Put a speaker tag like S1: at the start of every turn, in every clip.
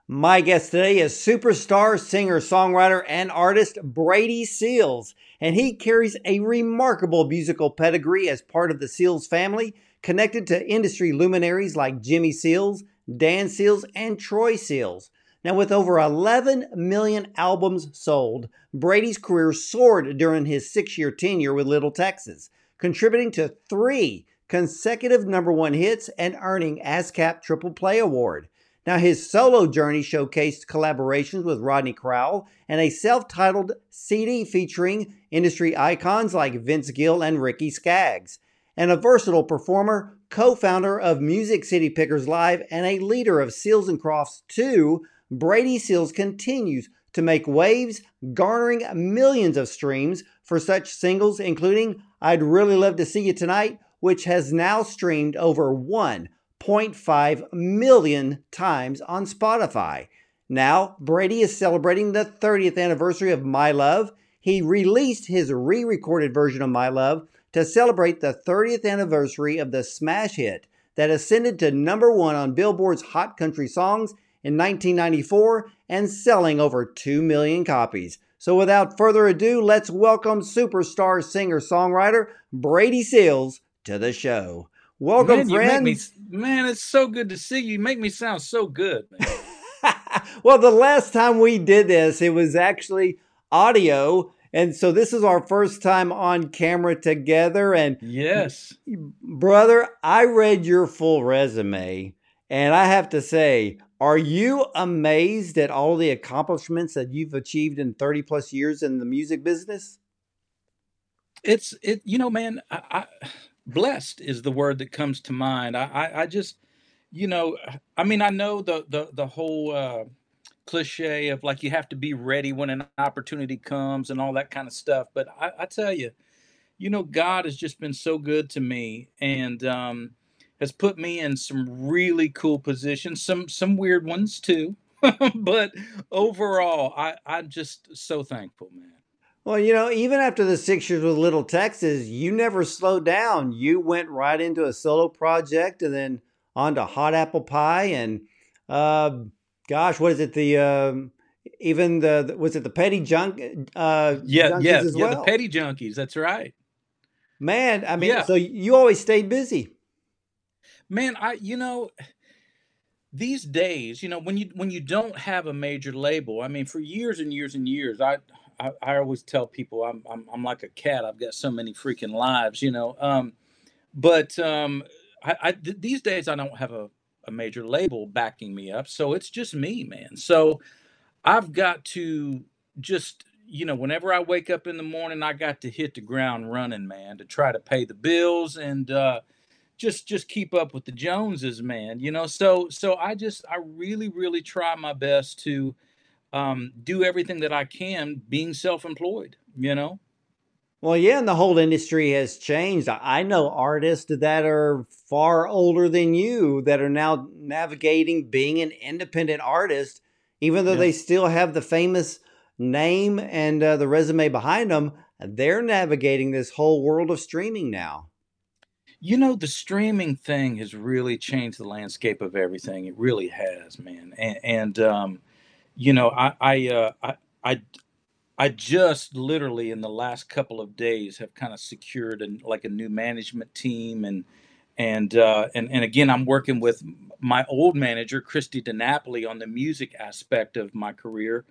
S1: My guest today is superstar singer, songwriter, and artist Brady Seales, and he carries a remarkable musical pedigree as part of the Seales family, connected to industry luminaries like Jimmy Seales, Dan Seales, and Troy Seales. Now, with over 11 million albums sold, Brady's career soared during his 6-year tenure with Little Texas, contributing to 3 consecutive number one hits and earning ASCAP Triple Play Award. Now, his solo journey showcased collaborations with Rodney Crowell and a self-titled CD featuring industry icons like Vince Gill and Ricky Skaggs. And a versatile performer, co-founder of Music City Pickers Live, and a leader of Seals and Crofts 2, Brady Seales continues to make waves, garnering millions of streams for such singles including I'd Really Love to See You Tonight, which has now streamed over 1.5 million times on Spotify. Now, Brady is celebrating the 30th anniversary of My Love. He released his re-recorded version of My Love to celebrate the 30th anniversary of the smash hit that ascended to number one on Billboard's Hot Country Songs in 1994 and selling over 2 million copies. So without further ado, let's welcome superstar singer-songwriter Brady Seales to the show. Welcome,
S2: Man, you make
S1: friend.
S2: me, man, it's so good to see you. You make me sound so good, man.
S1: Well, the last time we did this, it was actually audio. And so this is our first time on camera together. And
S2: Yes.
S1: brother, I read your full resume and I have to say, are you amazed at all the accomplishments that you've achieved in 30 plus years in the music business?
S2: Man, blessed is the word that comes to mind. I just, I mean, I know the whole cliche of like you have to be ready when an opportunity comes and all that kind of stuff. But I tell you, God has just been so good to me and has put me in some really cool positions, some weird ones too. But overall, I'm just so thankful, man.
S1: Well, even after the 6 years with Little Texas, you never slowed down. You went right into a solo project and then on to Hot Apple Pie and, uh, gosh, what is it? Even was it the Petty Junkies as
S2: Yeah, the
S1: well?
S2: petty junkies, that's right.
S1: Man, I mean,
S2: Yeah,
S1: so you always stayed busy.
S2: man, these days, when you don't have a major label, I mean, for years and years and years, I always tell people I'm like a cat. I've got so many freaking lives. But these days I don't have a major label backing me up, so it's just me, man. So I've got to just, whenever I wake up in the morning, I got to hit the ground running, man, to try to pay the bills and just keep up with the Joneses, man. So I really really try my best to do everything that I can being self-employed, you know?
S1: Well, yeah, and the whole industry has changed. I know artists that are far older than you that are now navigating being an independent artist, even though
S2: Yeah.
S1: they still have the famous name and the resume behind them. They're navigating this whole world of streaming now.
S2: The streaming thing has really changed the landscape of everything. It really has, man. And you know, I I just literally in the last couple of days have kind of secured like a new management team and again I'm working with my old manager Christy DiNapoli on the music aspect of my career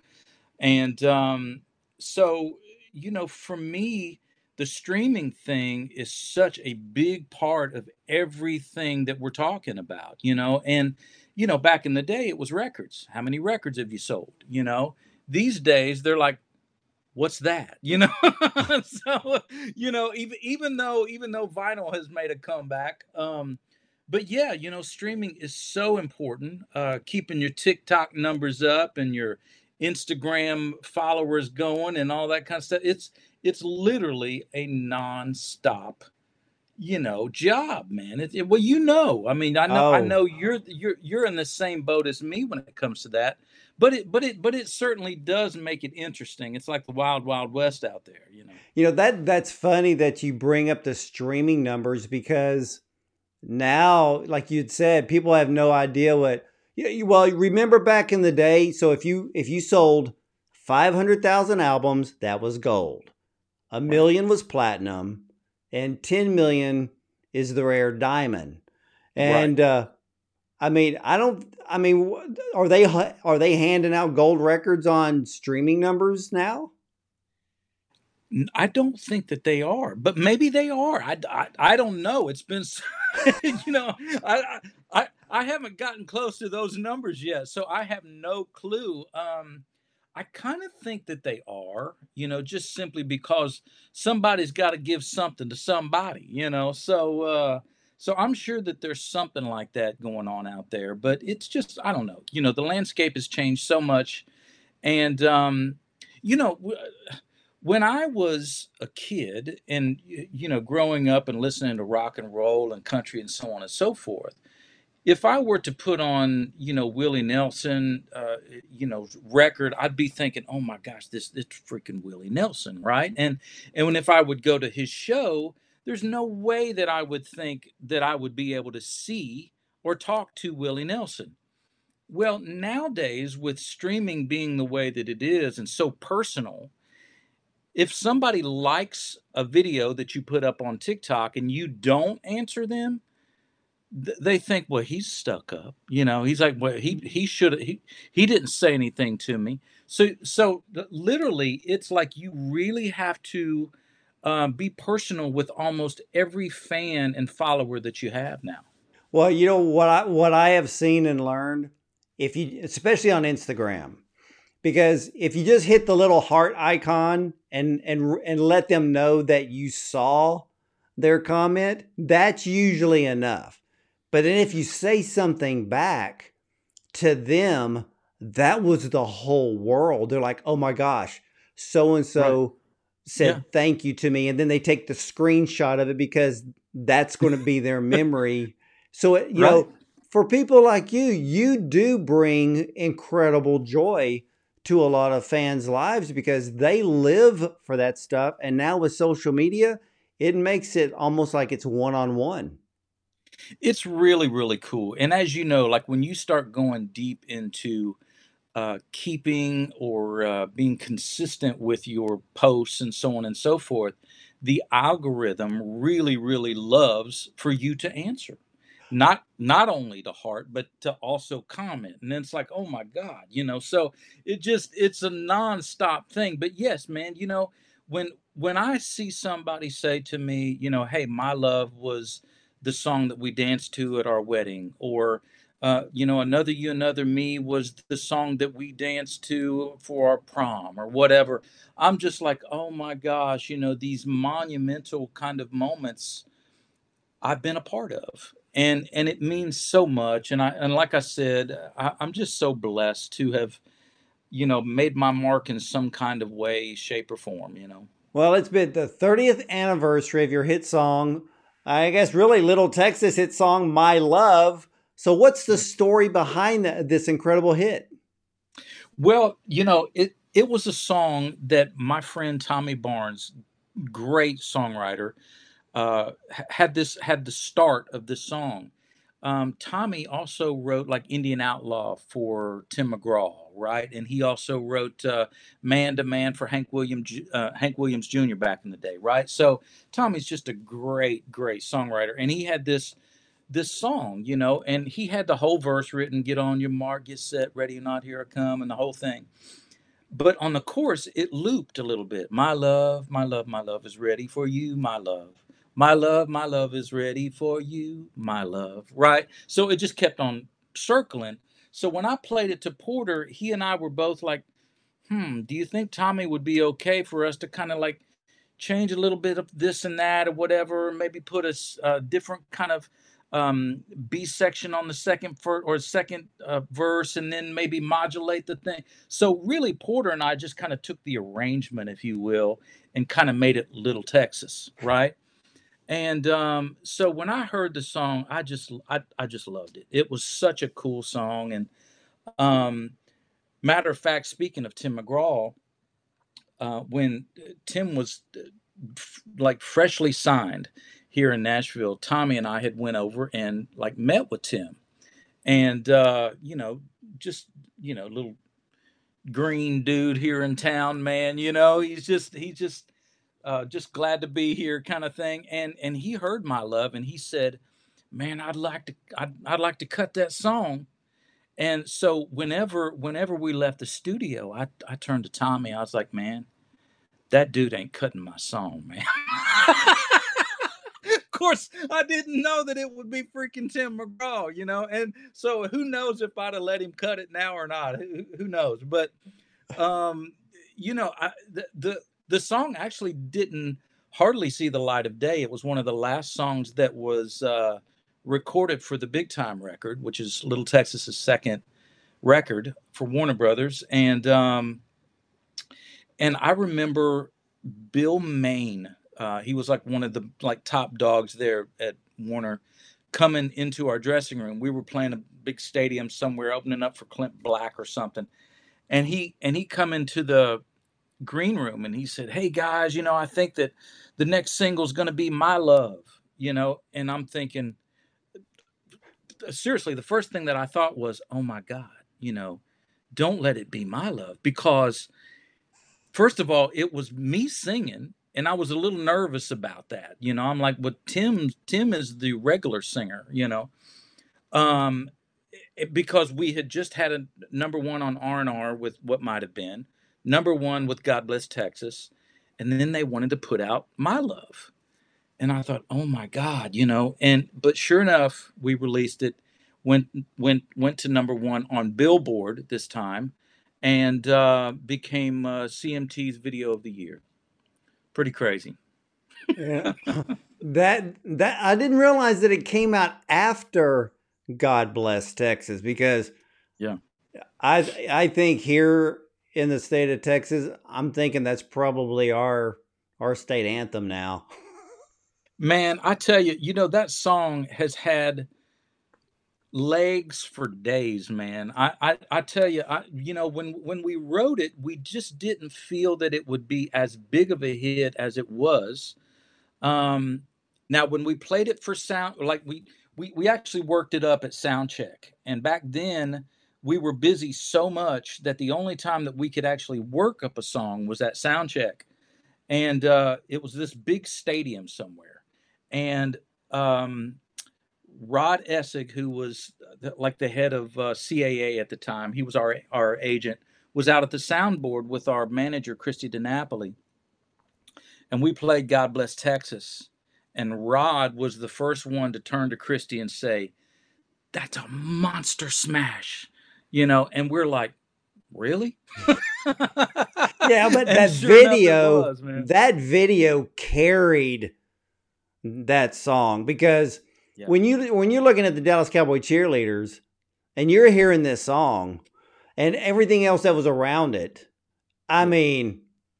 S2: and for me the streaming thing is such a big part of everything that we're talking about, and back in the day it was records. How many records have you sold? These days they're like, what's that? So even though vinyl has made a comeback, but yeah, streaming is so important. Keeping your TikTok numbers up and your Instagram followers going and all that kind of stuff. It's literally a nonstop job, man. Well, I mean, I
S1: Oh,
S2: know you're in the same boat as me when it comes to that, but it certainly does make it interesting. It's like the wild wild west out there.
S1: that's funny that you bring up the streaming numbers because now, like you'd said, people have no idea what Yeah, well, remember back in the day, so if you sold 500,000 albums, that was gold. A
S2: Right.
S1: million was platinum, and 10 million is the rare diamond.
S2: Right.
S1: And I mean, I don't. I mean, are they handing out gold records on streaming numbers now?
S2: I don't think that they are, but maybe they are. I don't know. It's been, you know, I haven't gotten close to those numbers yet, so I have no clue. I kind of think that they are, just simply because somebody's got to give something to somebody. So I'm sure that there's something like that going on out there, but it's just I don't know. The landscape has changed so much, and you know. w- when I was a kid and growing up and listening to rock and roll and country and so on and so forth, if I were to put on Willie Nelson record, I'd be thinking, oh my gosh, this freaking Willie Nelson, right? And when if I would go to his show, there's no way that I would think that I would be able to see or talk to Willie Nelson. Well, nowadays with streaming being the way that it is and so personal, if somebody likes a video that you put up on TikTok and you don't answer them, they think, well, he's stuck up. He's like, well, he should he didn't say anything to me. So literally, it's like you really have to be personal with almost every fan and follower that you have now.
S1: Well, you know what I have seen and learned, if you especially on Instagram, because if you just hit the little heart icon and let them know that you saw their comment, that's usually enough. But then if you say something back to them, that was the whole world. They're like, "Oh my gosh, so and
S2: Right.
S1: so
S2: Yeah.
S1: said thank you to me," and then they take the screenshot of it because that's going to be their memory. So
S2: Right.
S1: for people like you do bring incredible joy to a lot of fans' lives because they live for that stuff. And now with social media, it makes it almost like it's one on one.
S2: It's really, really cool. And as you know, like when you start going deep into keeping or being consistent with your posts and so on and so forth, the algorithm really, really loves for you to answer. Not only to heart, but to also comment. And then it's like, oh my God. So it's a nonstop thing. But yes, man, when I see somebody say to me, hey, my love was the song that we danced to at our wedding, or Another You, Another Me was the song that we danced to for our prom or whatever. I'm just like, oh my gosh, these monumental kind of moments I've been a part of. And it means so much. And like I said, I'm just so blessed to have, made my mark in some kind of way, shape, or form.
S1: Well, it's been the 30th anniversary of your hit song. I guess really Little Texas hit song, My Love. So, what's the story behind this incredible hit?
S2: Well, it was a song that my friend Tommy Barnes, great songwriter, had the start of this song. Tommy also wrote like Indian Outlaw for Tim McGraw, right? And he also wrote Man to Man for Hank Williams Jr. back in the day, right? So Tommy's just a great, great songwriter, and he had this song, and he had the whole verse written: "Get on your mark, get set, ready or not, here I come," and the whole thing. But on the chorus, it looped a little bit. My love, my love, my love is ready for you, my love. My love is ready for you, my love. Right? So it just kept on circling. So when I played it to Porter, he and I were both like, do you think Tommy would be okay for us to kind of like change a little bit of this and that or whatever, maybe put a different kind of B section on the second verse, and then maybe modulate the thing. So really, Porter and I just kind of took the arrangement, if you will, and kind of made it Little Texas, right? And so when I heard the song, I just loved it. It was such a cool song, and um, matter of fact, speaking of Tim McGraw, when Tim was like freshly signed here in Nashville, Tommy and I had went over and like met with Tim, And just little green dude here in town, man. He's just glad to be here, kind of thing. And he heard my love, and he said, "Man, I'd like to cut that song." And so whenever we left the studio, I turned to Tommy. I was like, "Man, that dude ain't cutting my song, man." Of course, I didn't know that it would be freaking Tim McGraw. And so who knows if I'd have let him cut it now or not? Who knows? But um, the song actually didn't hardly see the light of day. It was one of the last songs that was recorded for the Big Time record, which is Little Texas's second record for Warner Brothers. And I remember Bill Main. He was like one of the top dogs there at Warner, coming into our dressing room. We were playing a big stadium somewhere, opening up for Clint Black or something. And he come into the green room and he said, "Hey guys, I think that the next single is going to be My Love." And I'm thinking, seriously, the first thing that I thought was, "Oh my God, don't let it be My Love," because first of all, it was me singing, and I was a little nervous about that. I'm like, "But Tim is the regular singer," um, because we had just had a number one on R&R with What Might Have Been, number one with God Bless Texas, and then they wanted to put out My Love. And I thought, "Oh my God," but sure enough, we released it, went to number one on Billboard this time, and became CMT's Video of the Year. Pretty crazy.
S1: Yeah. That I didn't realize that it came out after God Bless Texas, because
S2: Yeah.
S1: I think here in the state of Texas, I'm thinking that's probably our state anthem now.
S2: Man, I tell you, that song has had legs for days, man. I tell you, when we wrote it, we just didn't feel that it would be as big of a hit as it was. Um, Now, when we played it for sound, like we actually worked it up at sound check, and back then we were busy so much that the only time that we could actually work up a song was at sound check, and it was this big stadium somewhere, and Rod Essig, who was like the head of CAA at the time, he was our agent, was out at the soundboard with our manager Christy DiNapoli, and we played God Bless Texas. And Rod was the first one to turn to Christy and say, "That's a monster smash," and we're like, "Really?"
S1: Yeah, but
S2: And sure enough, it was, man.
S1: that video carried that song, because
S2: Yeah.
S1: when you're looking at the Dallas Cowboy cheerleaders and you're hearing this song and everything else that was around it, I mean,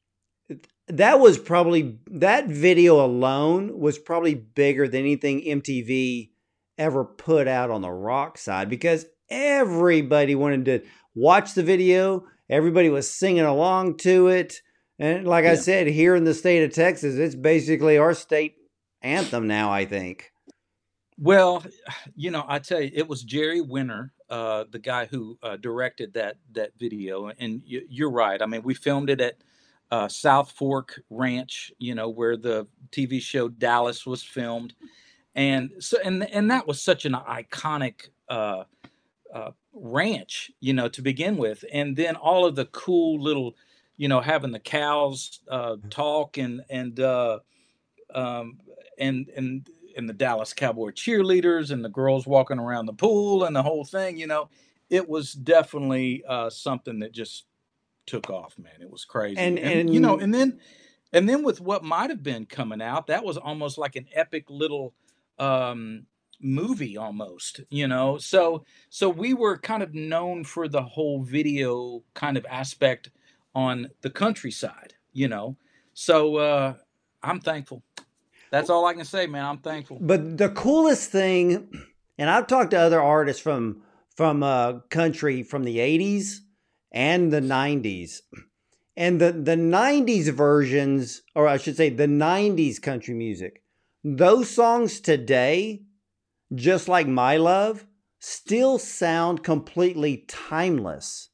S1: that video alone was probably bigger than anything MTV ever put out on the rock side, because everybody wanted to watch the video. Everybody was singing along to it. And like I said, here in the state of Texas, it's basically our state anthem now, I think.
S2: Well, I tell you, it was Jerry Winter, the guy who directed that video, and you're right. I mean, we filmed it at South Fork Ranch, where the TV show Dallas was filmed, and so and that was such an iconic ranch, to begin with, and then all of the cool little, having the cows talk and the Dallas Cowboy cheerleaders and the girls walking around the pool and the whole thing, it was definitely something that just took off, man. It was crazy.
S1: And
S2: And then with What Might Have Been coming out, that was almost like an epic little movie almost, so we were kind of known for the whole video kind of aspect on the countryside, so I'm thankful. That's all I can say, man. I'm thankful.
S1: But the coolest thing, and I've talked to other artists from country from the 80s and the 90s. And the 90s versions, or I should say the 90s country music, those songs today, just like My Love, still sound completely timeless?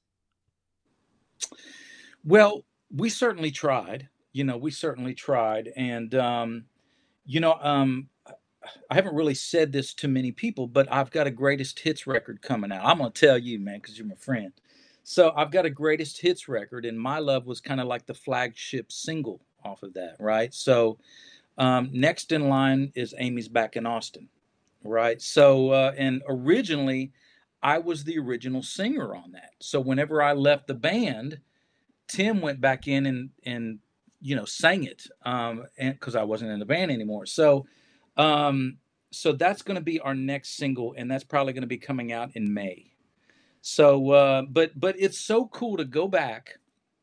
S2: Well, we certainly tried. We certainly tried, and you know, um, I haven't really said this to many people, but I've got a greatest hits record coming out. I'm gonna tell you, man, because you're my friend. So I've got a greatest hits record, and My Love was kind of like the flagship single off of that, right? So next in line is Amy's Back in Austin, right? So and originally, I was the original singer on that. So whenever I left the band, Tim went back in and sang it, and because I wasn't in the band anymore. Um, so that's going to be our next single, and that's probably going to be coming out in May. So, but it's so cool to go back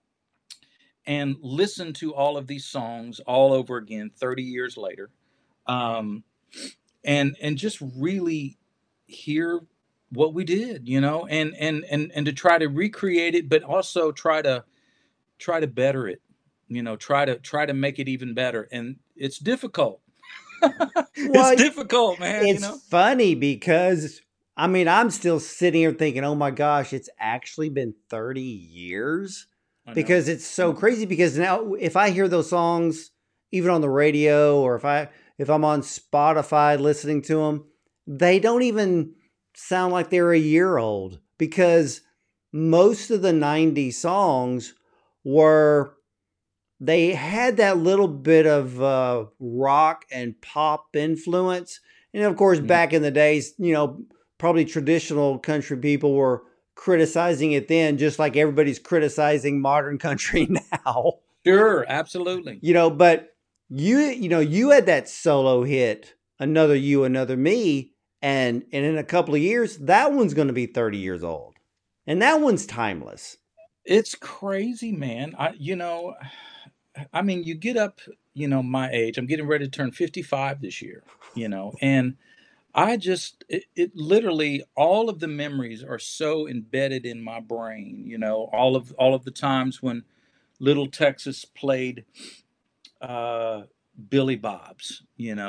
S2: and listen to all of these songs all over again, 30 years later, um, and just really hear what we did, and to try to recreate it, but also try to better it, try to make it even better, and it's difficult. It's
S1: Well,
S2: difficult, man.
S1: it's funny because I mean, I'm still sitting here thinking, oh my gosh, it's actually been 30 years
S2: I know.
S1: because it's
S2: I
S1: so
S2: know.
S1: crazy. Because now, if I hear those songs, even on the radio, or if I'm on Spotify listening to them, they don't even sound like they're a year old because most of the 90s songs were they had that little bit of rock and pop influence. And of course,
S2: Mhm.
S1: back in the days, probably traditional country people were criticizing it then, just like everybody's criticizing modern country now.
S2: Sure, absolutely.
S1: But you had that solo hit, Another You, Another Me. And in a couple of years, that one's going to be 30 years old. And that one's timeless.
S2: It's crazy, man. I mean, you get up, my age. I'm getting ready to turn 55 this year, and it literally all of the memories are so embedded in my brain, all of the times when Little Texas played uh Billy Bob's,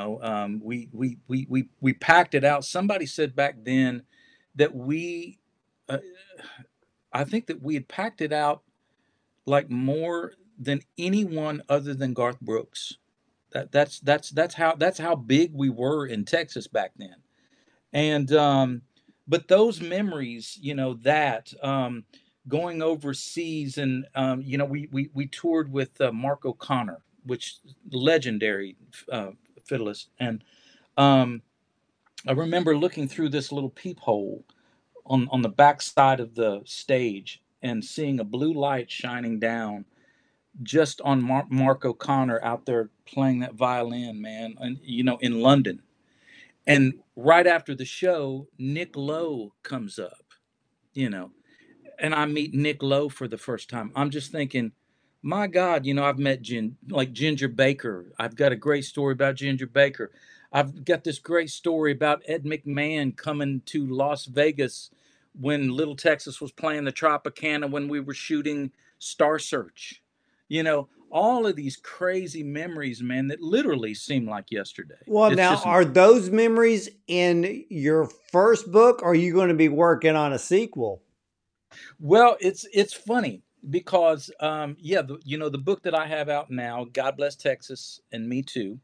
S2: we packed it out. Somebody said back then that uh, I think that we had packed it out like more than anyone other than Garth Brooks. That's how big we were in Texas back then. And but those memories, that going overseas, and we toured with Mark O'Connor, which legendary fiddlist, and um, I remember looking through this little peephole on the back side of the stage and seeing a blue light shining down just on Mark O'Connor out there playing that violin, man, and in London. And right after the show, Nick Lowe comes up, you know, and I meet Nick Lowe for the first time. I'm just thinking, my God, I've met like Ginger Baker. I've got a great story about Ginger Baker. I've got this great story about Ed McMahon coming to Las Vegas when Little Texas was playing the Tropicana when we were shooting Star Search. All of these crazy memories, man, that literally seem like yesterday.
S1: Well,
S2: It's
S1: now,
S2: just
S1: are those memories in your first book, or are you going to be working on a sequel?
S2: Well, it's funny because yeah, the book that I have out now, God Bless Texas and Me Too.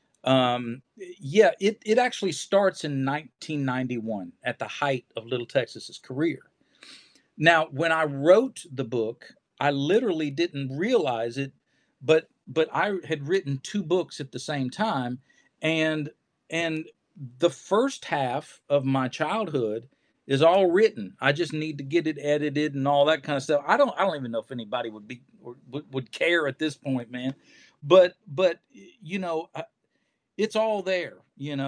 S2: Yeah, it actually starts in 1991 at the height of Little Texas's career. Now, when I wrote the book, I literally didn't realize it, but I had written two books at the same time, and and the first half of my childhood is all written. I just need to get it edited and all that kind of stuff. I don't even know if anybody would be or would care at this point, man. But it's all there.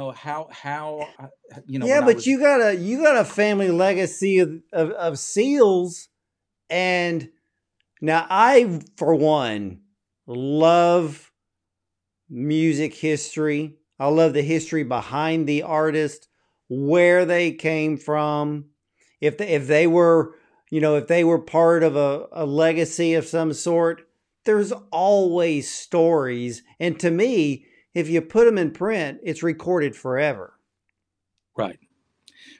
S1: Yeah,
S2: When I
S1: but
S2: was
S1: you got a family legacy of seals, and now I, for one, love music history. I love the history behind the artist, where they came from, if they were, if they were part of a legacy of some sort. There's always stories, and to me, if you put them in print, it's recorded forever.
S2: right.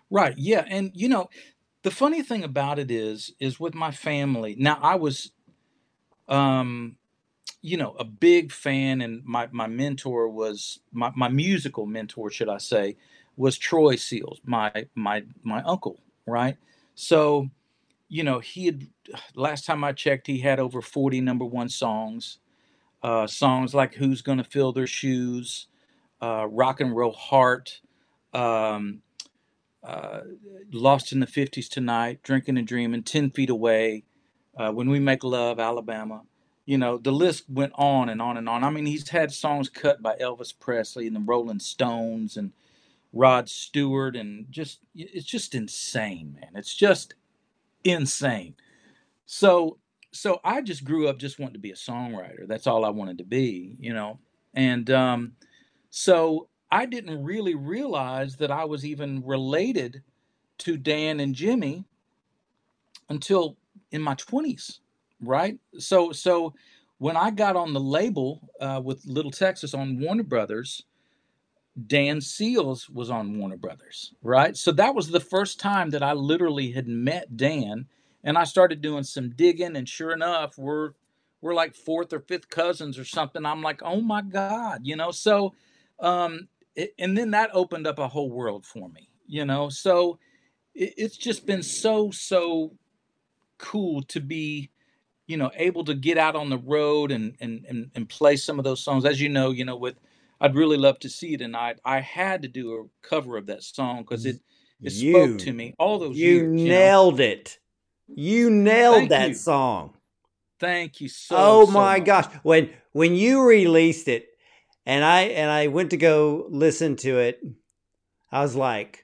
S2: Right. Yeah. And the funny thing about it is with my family. Now I was, um, a big fan, and my mentor was my musical mentor, should I say, was Troy Seals, my uncle, right? So, he had last time I checked, he had over 40 number one songs. Songs like "Who's Gonna Fill Their Shoes," "Rock and Roll Heart," um, uh, "Lost in the '50s Tonight," "Drinking and Dreaming," "10 Feet Away," "When We Make Love," "Alabama." The list went on and on and on. I mean, he's had songs cut by Elvis Presley and the Rolling Stones and Rod Stewart, and it's just insane, man. It's just insane. So so I just grew up just wanting to be a songwriter. That's all I wanted to be. And so I didn't really realize that I was even related to Dan and Jimmy until in my 20s, right? So when I got on the label with Little Texas on Warner Brothers, Dan Seals was on Warner Brothers, right? So that was the first time that I literally had met Dan, and I started doing some digging, and sure enough, we're like fourth or fifth cousins or something. I'm like, oh my God. So, and then that opened up a whole world for me. So it's just been so cool to be able to get out on the road and play some of those songs. As with "I'd Really Love to See You Tonight," I had to do a cover of that song because it spoke to
S1: You
S2: me all those
S1: you
S2: years.
S1: nailed it. You nailed
S2: Thank
S1: that
S2: you.
S1: song.
S2: Thank you so,
S1: Oh
S2: so
S1: my
S2: much.
S1: gosh. When you released it and I went to go listen to it, I was like,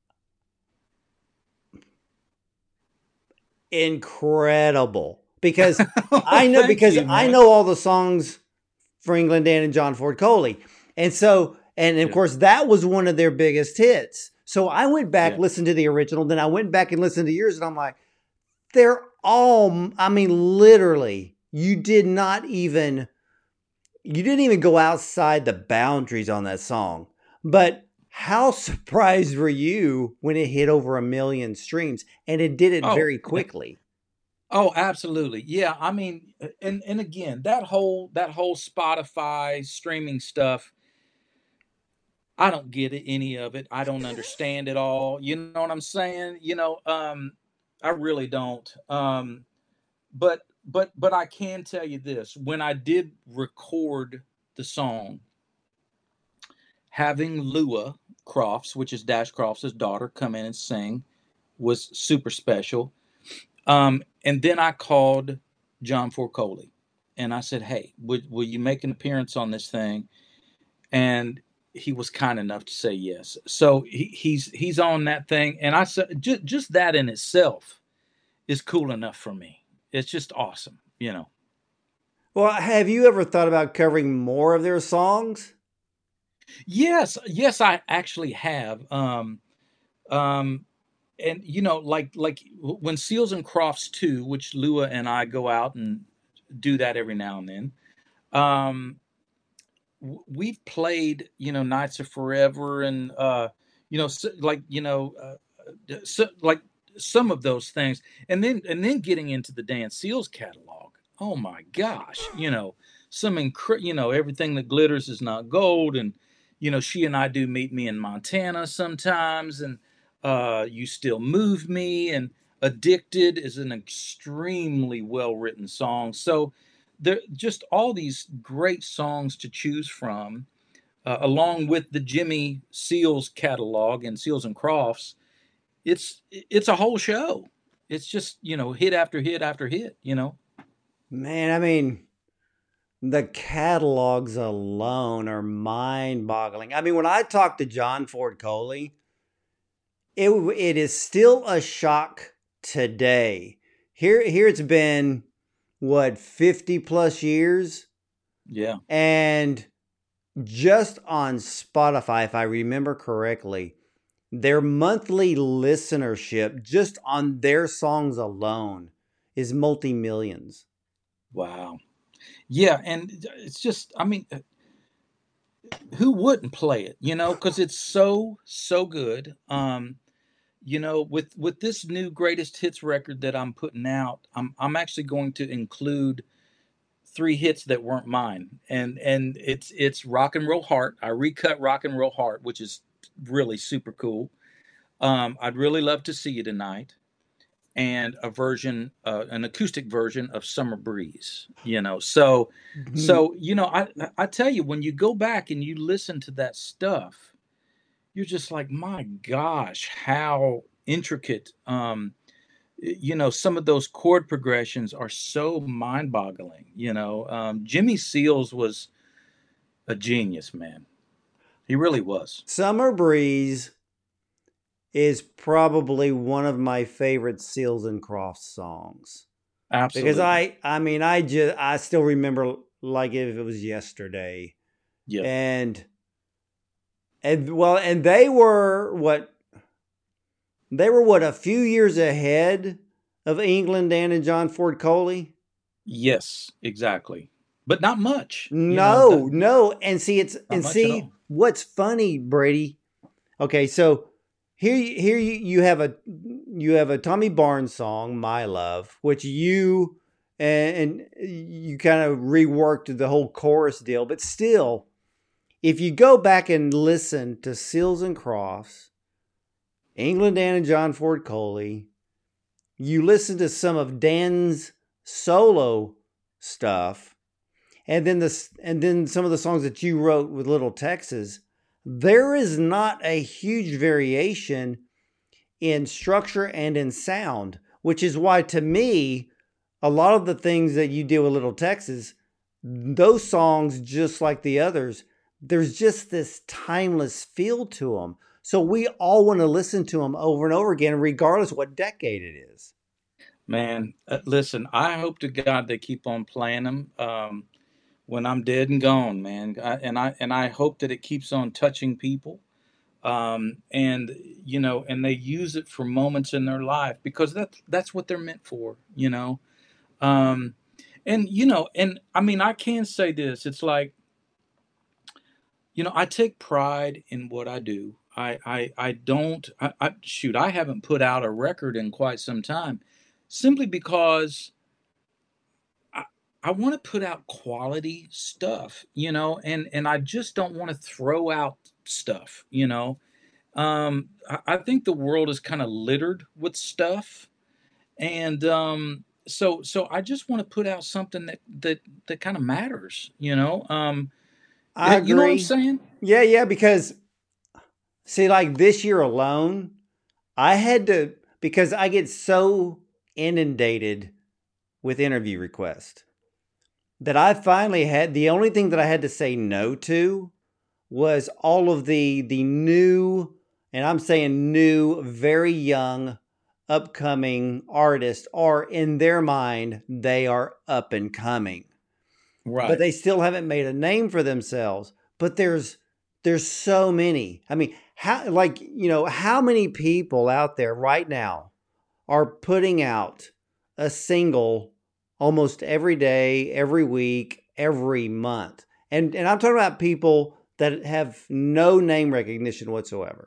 S1: incredible. Because
S2: Oh, thank
S1: because
S2: you,
S1: I
S2: man.
S1: know all the songs for England Dan and John Ford Coley. And so, and of
S2: Yeah,
S1: course, that was one of their biggest hits. So I went back,
S2: yeah.
S1: listened to the original, then I went back and listened to yours, and I'm like, they're all, I mean, literally, you didn't even go outside the boundaries on that song. But how surprised were you when it hit over 1 million streams and it did it
S2: Oh,
S1: very quickly?
S2: oh, absolutely. Yeah, I mean, and again, that whole Spotify streaming stuff, I don't get it, any of it. I don't understand it all. You know what I'm saying? I really don't. But I can tell you this: when I did record the song, having Lua Crofts, which is Dash Crofts' daughter, come in and sing was super special. And then I called John Forcoli, and I said, "Hey, will you make an appearance on this thing?" And he was kind enough to say yes. So he's on that thing, and I said just that in itself is cool enough for me. It's just awesome.
S1: Well, have you ever thought about covering more of their songs?
S2: Yes, yes, I actually have. Um, and like when Seals and Crofts 2, which Lua and I go out and do that every now and then. Um, we've played Nights of Forever, and like like some of those things, and then getting into the Dan Seals catalog. Oh my gosh, everything that glitters is not gold, and she and I do Meet Me in Montana sometimes, and You Still Move Me, and Addicted is an extremely well written song. So there just all these great songs to choose from, along with the Jimmy Seals catalog and Seals and Crofts. It's a whole show. It's just hit after hit after hit.
S1: Man, I mean, the catalogs alone are mind boggling. I mean, when I talk to John Ford Coley, it is still a shock today. Here it's been what 50 plus years,
S2: Yeah.
S1: and just on Spotify, if I remember correctly, their monthly listenership just on their songs alone is multi millions.
S2: Wow. Yeah, and it's just, I mean, who wouldn't play it? Because it's so good. with this new greatest hits record that I'm putting out, I'm actually going to include three hits that weren't mine, and it's Rock and Roll Heart. I recut Rock and Roll Heart, which is really super cool. I'd really love to see you tonight, and an acoustic version of Summer Breeze. I tell you, when you go back and you listen to that stuff, you're just like, my gosh, how intricate. Some of those chord progressions are so mind-boggling. Jimmy Seals was a genius, man. He really was.
S1: Summer Breeze is probably one of my favorite Seals and Crofts songs. Because
S2: Absolutely.
S1: I still remember like if it was yesterday.
S2: Yeah.
S1: And they were what a few years ahead of England Dan and John Ford Coley.
S2: Yes, exactly. But not much.
S1: No. And
S2: Not much at all.
S1: what's funny, Brady. Okay, so here you have a Tommy Barnes song, My Love, which and you kind of reworked the whole chorus deal, but still, if you go back and listen to Seals and Crofts, England Dan and John Ford Coley, you listen to some of Dan's solo stuff, and then some of the songs that you wrote with Little Texas, there is not a huge variation in structure and in sound, which is why to me, a lot of the things that you do with Little Texas, those songs, just like the others, there's just this timeless feel to them. So we all want to listen to them over and over again, regardless what decade it is.
S2: Man, listen, I hope to God they keep on playing them when I'm dead and gone, man. And I hope that it keeps on touching people. And they use it for moments in their life because that's what they're meant for. Um, and I mean, I can say this. It's like, I take pride in what I do. I don't, shoot, I haven't put out a record in quite some time simply because I, I want to put out quality stuff, and I just don't want to throw out stuff. I think the world is kind of littered with stuff, and so I just want to put out something that kind of matters.
S1: I
S2: You know what I'm
S1: agree.
S2: saying?
S1: Yeah, because see, like this year alone, I had to, because I get so inundated with interview requests that I finally had, the only thing that I had to say no to was all of the new, and I'm saying new, very young, upcoming artists, or in their mind, they are up and coming, but
S2: Right.
S1: they still haven't made a name for themselves. But there's so many. I mean, how many people out there right now are putting out a single almost every day, every week, every month. And I'm talking about people that have no name recognition whatsoever.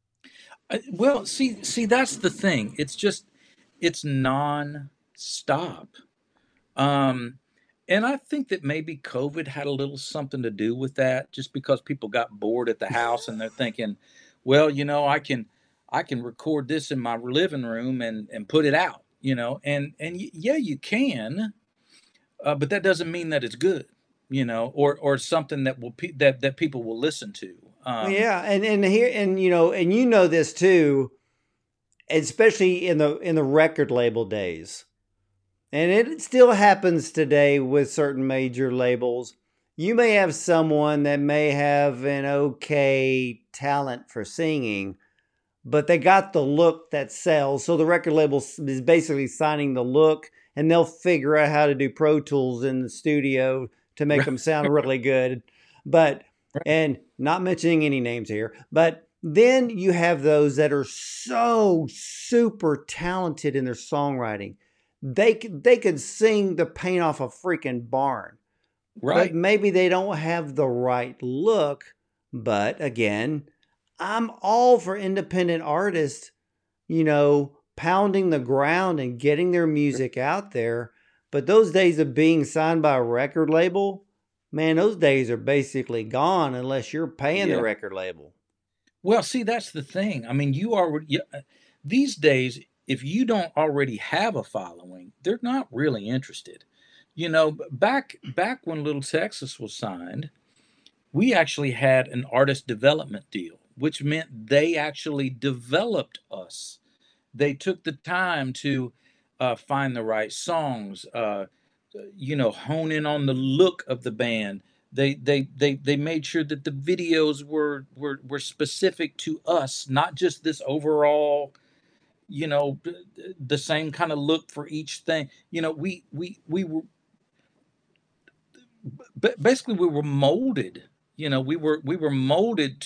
S2: Well, see, that's the thing. It's non-stop. Um, and I think that maybe COVID had a little something to do with that, just because people got bored at the house and they're thinking, well, I can record this in my living room and put it out. And yeah, you can, but that doesn't mean that it's good, or something that people will listen to.
S1: Yeah, and here and this too, especially in the record label days. And it still happens today with certain major labels. You may have someone that may have an okay talent for singing, but they got the look that sells. So the record label is basically signing the look, and they'll figure out how to do Pro Tools in the studio to make them sound really good. But, and not mentioning any names here, but then you have those that are so super talented in their songwriting. They could sing the paint off a freaking barn, but
S2: Right.
S1: maybe they don't have the right look. But again, I'm all for independent artists pounding the ground and getting their music out there. But those days of being signed by a record label, man, those days are basically gone unless you're paying the
S2: Yeah.
S1: record label.
S2: Well, see, that's the thing. I mean, these days, if you don't already have a following, they're not really interested. Back when Little Texas was signed, we actually had an artist development deal, which meant they actually developed us. They took the time to find the right songs, hone in on the look of the band. They made sure that the videos were specific to us, not just this overall, the same kind of look for each thing. We were basically we were molded. We were molded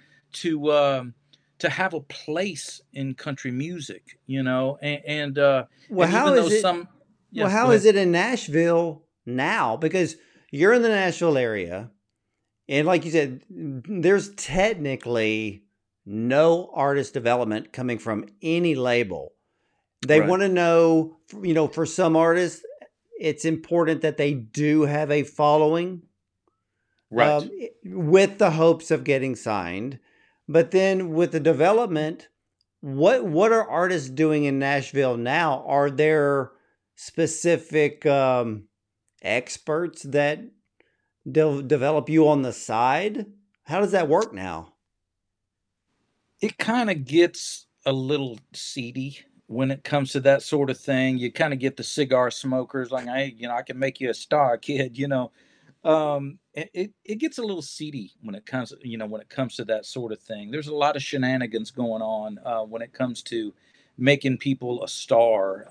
S2: to have a place in country music.
S1: Well,
S2: And
S1: how
S2: even though
S1: is it?
S2: some,
S1: Well,
S2: yes, go
S1: how is
S2: ahead.
S1: it in Nashville now? Because you're in the Nashville area, and like you said, there's technically no artist development coming from any label. They
S2: Right,
S1: want to know, for some artists, it's important that they do have a following,
S2: right.
S1: with the hopes of getting signed. But then with the development, what are artists doing in Nashville now? Are there specific experts that develop you on the side? How does that work now?
S2: It kind of gets a little seedy when it comes to that sort of thing. You kind of get the cigar smokers like, hey, I can make you a star, kid. It gets a little seedy when it comes to that sort of thing. There's a lot of shenanigans going on when it comes to making people a star.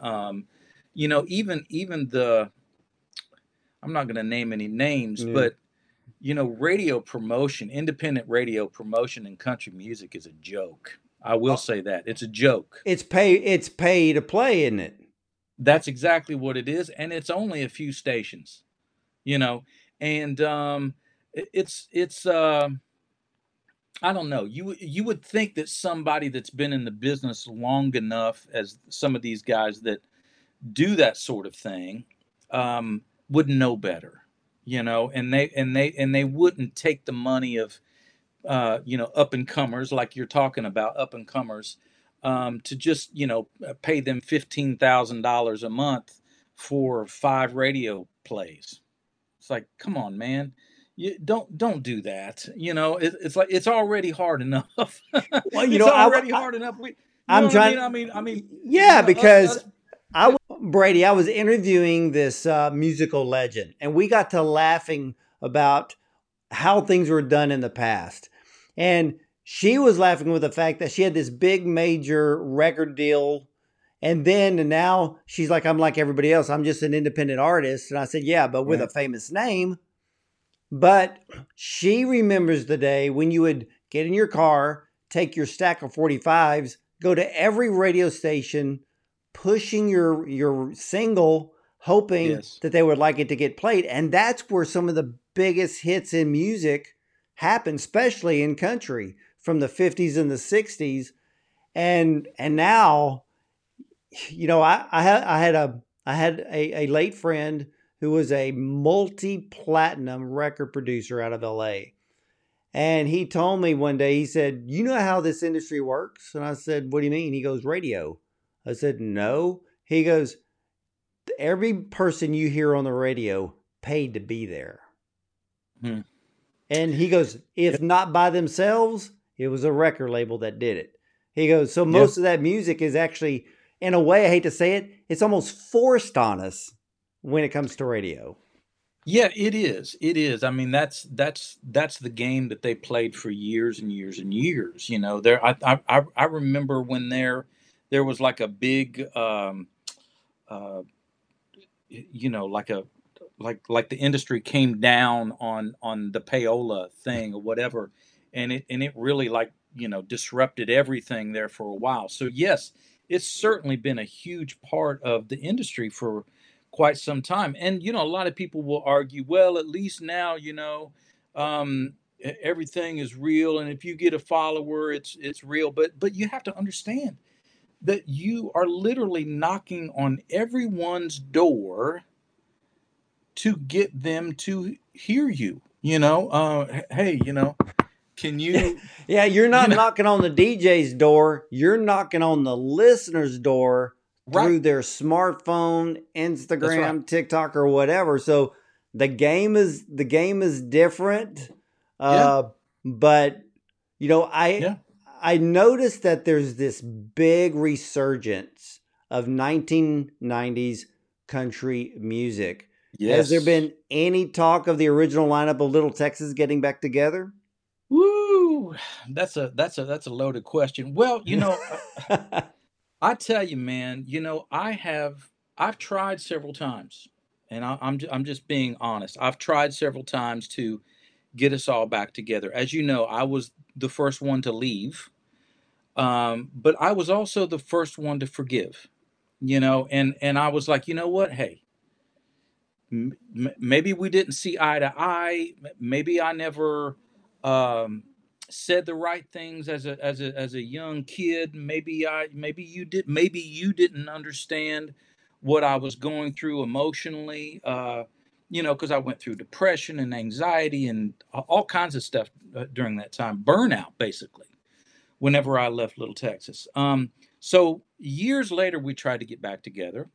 S2: Even the I'm not going to name any names,
S1: Yeah.
S2: but radio promotion, independent radio promotion in country music is a joke. I will
S1: Oh,
S2: say that it's a joke.
S1: it's pay to play, isn't it?
S2: That's exactly what it is, and it's only a few stations, you know, and it's I don't know. You would think that somebody that's been in the business long enough as some of these guys that do that sort of thing would know better, and they wouldn't take the money of up and comers like you're talking about, up and comers, to just pay them $15,000 a month for 5 radio plays. It's like, come on, man. You don't do that. It's like it's already hard enough.
S1: Well,
S2: It's already hard enough. You know
S1: I'm
S2: what I mean?
S1: trying.
S2: I mean,
S1: Yeah,
S2: us
S1: because
S2: us.
S1: Brady, I was interviewing this musical legend, and we got to laughing about how things were done in the past. And she was laughing with the fact that she had this big major record deal. And now she's like, I'm like everybody else. I'm just an independent artist. And I said, yeah, but with a
S2: Right.
S1: famous name. But she remembers the day when you would get in your car, take your stack of 45s, go to every radio station, pushing your single, hoping
S2: Yes.
S1: that they would like it to get played. And that's where some of the biggest hits in music happen, especially in country from the 50s and the 60s. And now, I had a late friend who was a multi-platinum record producer out of LA. And he told me one day, he said, "You know how this industry works?" And I said, "What do you mean?" He goes, "Radio." I said, "No." He goes, "Every person you hear on the radio paid to be there."
S2: Hmm.
S1: And he goes, "If not by themselves, it was a record label that did it." He goes, "So
S2: Yeah.
S1: most of that music is actually, in a way, I hate to say it, it's almost forced on us when it comes to radio."
S2: Yeah, it is. It is. I mean, that's the game that they played for years and years and years. There. I remember when there was like a big, uh, like the industry came down on the payola thing or whatever, and it really like disrupted everything there for a while. So yes, it's certainly been a huge part of the industry for quite some time. And a lot of people will argue, well, at least now everything is real, and if you get a follower, it's real. But you have to understand that you are literally knocking on everyone's door to get them to hear you. Hey, can you,
S1: Yeah, you're
S2: you
S1: not
S2: know,
S1: knocking on the DJ's door. You're knocking on the listener's door
S2: right?
S1: through their smartphone,
S2: That's right.
S1: Instagram, TikTok, or whatever. So the game is different.
S2: Yeah,
S1: Uh, but you know, I
S2: yeah,
S1: I noticed that there's this big resurgence of 1990s country music. Has there
S2: yes.
S1: been any talk of the original lineup of Little Texas getting back together?
S2: Woo! That's a loaded question. Well, I tell you, man, I've tried several times, and I'm just being honest. I've tried several times to get us all back together. As you know, I was the first one to leave, but I was also the first one to forgive. And I was like, you know what? Hey, maybe we didn't see eye to eye. Maybe I never um, said the right things as a young kid. Maybe you didn't understand what I was going through emotionally. Because I went through depression and anxiety and all kinds of stuff during that time, burnout basically. Whenever I left Little Texas, so years later we tried to get back together,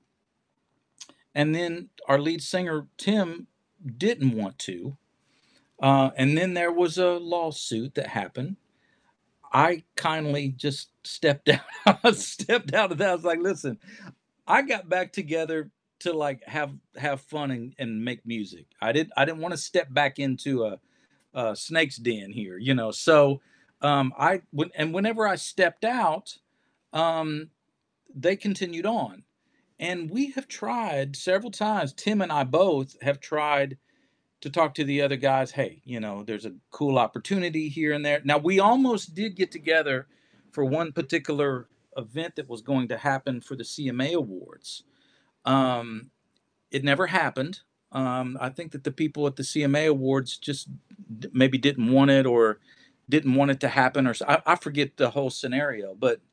S2: and then our lead singer Tim didn't want to. And then there was a lawsuit that happened. I kindly just stepped out, stepped out of that. I was like, listen, I got back together to like have fun and make music. I didn't want to step back into a snake's den here, So whenever I stepped out, um, they continued on. And we have tried several times. Tim and I both have tried to talk to the other guys. Hey, there's a cool opportunity here and there. Now, we almost did get together for one particular event that was going to happen for the CMA Awards. Um, it never happened. I think that the people at the CMA Awards just maybe didn't want it or didn't want it to happen, or I forget the whole scenario, but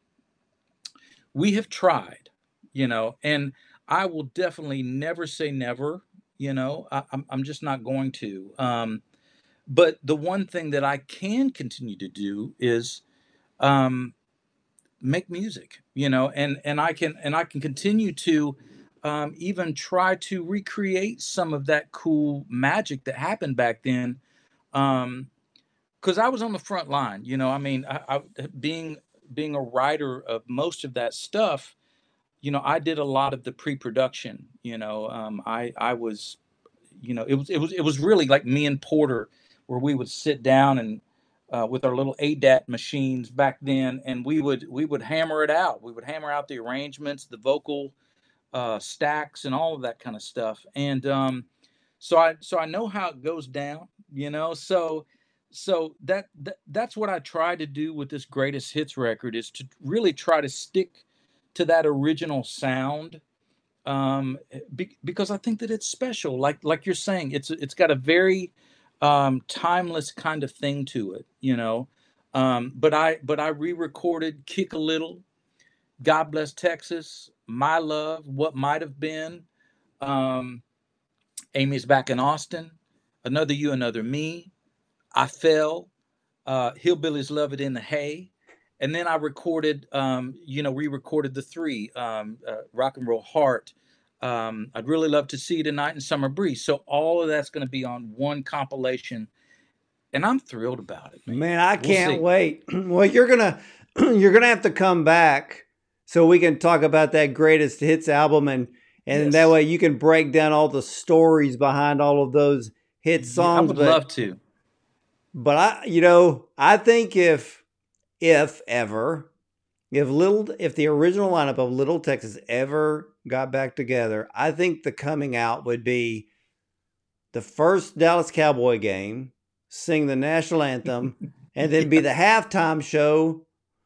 S2: we have tried, and I will definitely never say never. I'm just not going to. But the one thing that I can continue to do is um, make music, and I can continue to even try to recreate some of that cool magic that happened back then. Because I was on the front line, I mean, being a writer of most of that stuff. I did a lot of the pre-production. I was, it was really like me and Porter, where we would sit down and with our little ADAT machines back then, and we would hammer it out. We would hammer out the arrangements, the vocal stacks, and all of that kind of stuff. And so I know how it goes down. So that's what I try to do with this greatest hits record, is to really try to stick to that original sound, because I think that it's special. Like you're saying, it's got a very timeless kind of thing to it. But I re-recorded "Kick a Little," "God Bless Texas," "My Love," "What Might Have Been," um, "Amy's Back in Austin," "Another You, Another Me," "I Fell," "Hillbillies Love It in the Hay." And then I recorded, re-recorded the three, "Rock and Roll Heart," "I'd Really Love to See You Tonight," and "Summer Breeze." So all of that's going to be on one compilation, and I'm thrilled about it, man.
S1: Man, I
S2: We'll
S1: can't
S2: see.
S1: wait. Well, you're gonna have to come back so we can talk about that greatest hits album, and that
S2: Yes.
S1: way you can break down all the stories behind all of those hit
S2: Yeah, I
S1: songs.
S2: would
S1: But
S2: love to.
S1: but I think if ever if the original lineup of Little Texas ever got back together, I think the coming out would be the first Dallas Cowboy game, sing the national anthem, and then be
S2: Yeah,
S1: the halftime show.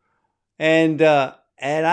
S1: And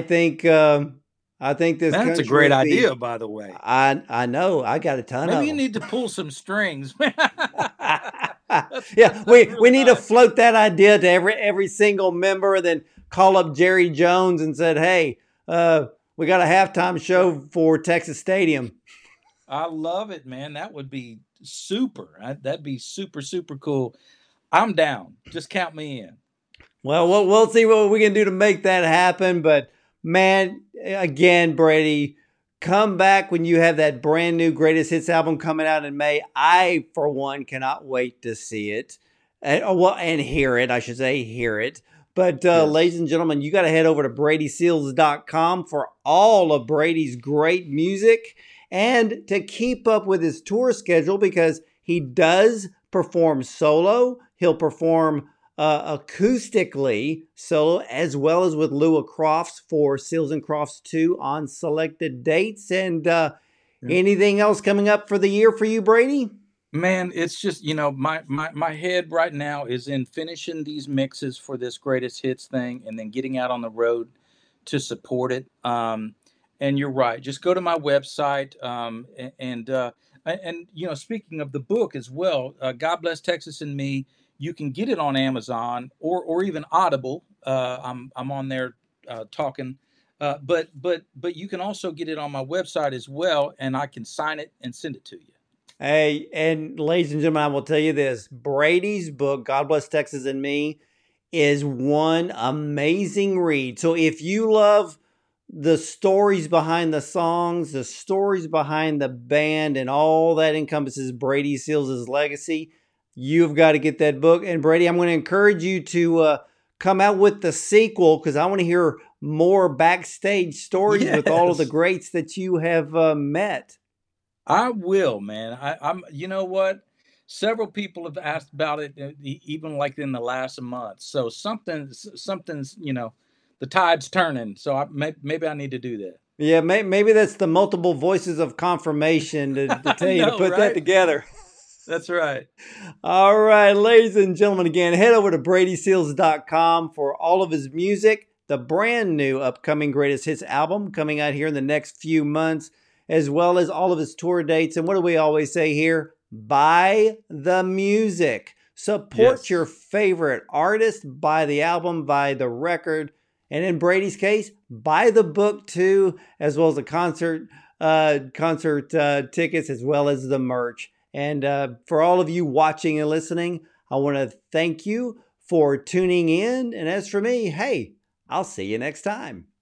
S1: I think this
S2: man, that's a
S1: country
S2: great
S1: would be.
S2: idea, by the way.
S1: I know I got a ton
S2: Maybe
S1: of
S2: you
S1: them.
S2: need to pull some strings. that's
S1: Yeah,
S2: that's
S1: we
S2: really
S1: we need to
S2: nice.
S1: float that idea to every single member, and then call up Jerry Jones and said, hey, we got a halftime show for Texas Stadium.
S2: I love it, man. That would be super. That'd be super, super cool. I'm down. Just count me in.
S1: Well, we'll see what we can do to make that happen. But man, again, Brady, come back when you have that brand new Greatest Hits album coming out in May. I, for one, cannot wait to see it. And hear it, I should say, hear it. But
S2: Yes.
S1: ladies and gentlemen, you got to head over to BradySeals.com for all of Brady's great music and to keep up with his tour schedule, because he does perform solo. He'll perform acoustically solo, as well as with Lewa Crofts for Seals and Crofts 2 on selected dates. And anything else coming up for the year for you, Brady?
S2: Man, it's just, my head right now is in finishing these mixes for this Greatest Hits thing and then getting out on the road to support it. And you're right. Just go to my website. And speaking of the book as well, God Bless Texas and Me, you can get it on Amazon or even Audible. I'm on there talking. But you can also get it on my website as well, and I can sign it and send it to you.
S1: Hey, and ladies and gentlemen, I will tell you this. Brady's book, God Bless Texas and Me, is one amazing read. So if you love the stories behind the songs, the stories behind the band, and all that encompasses Brady Seals' legacy, you've got to get that book. And Brady, I'm going to encourage you to come out with the sequel, because I want to hear more backstage stories with all of the greats that you have met.
S2: I will, man. I'm. You know what? Several people have asked about it, even like in the last month. So something's, the tide's turning. So maybe I need to do that.
S1: Yeah, maybe that's the multiple voices of confirmation to tell you to put that together.
S2: That's right.
S1: All right, ladies and gentlemen, again, head over to BradySeals.com for all of his music, the brand new upcoming Greatest Hits album coming out here in the next few months, as well as all of his tour dates. And what do we always say here? Buy the music. Support your favorite artist. Buy the album, buy the record. And in Brady's case, buy the book too, as well as the concert tickets, as well as the merch. And for all of you watching and listening, I want to thank you for tuning in. And as for me, hey, I'll see you next time.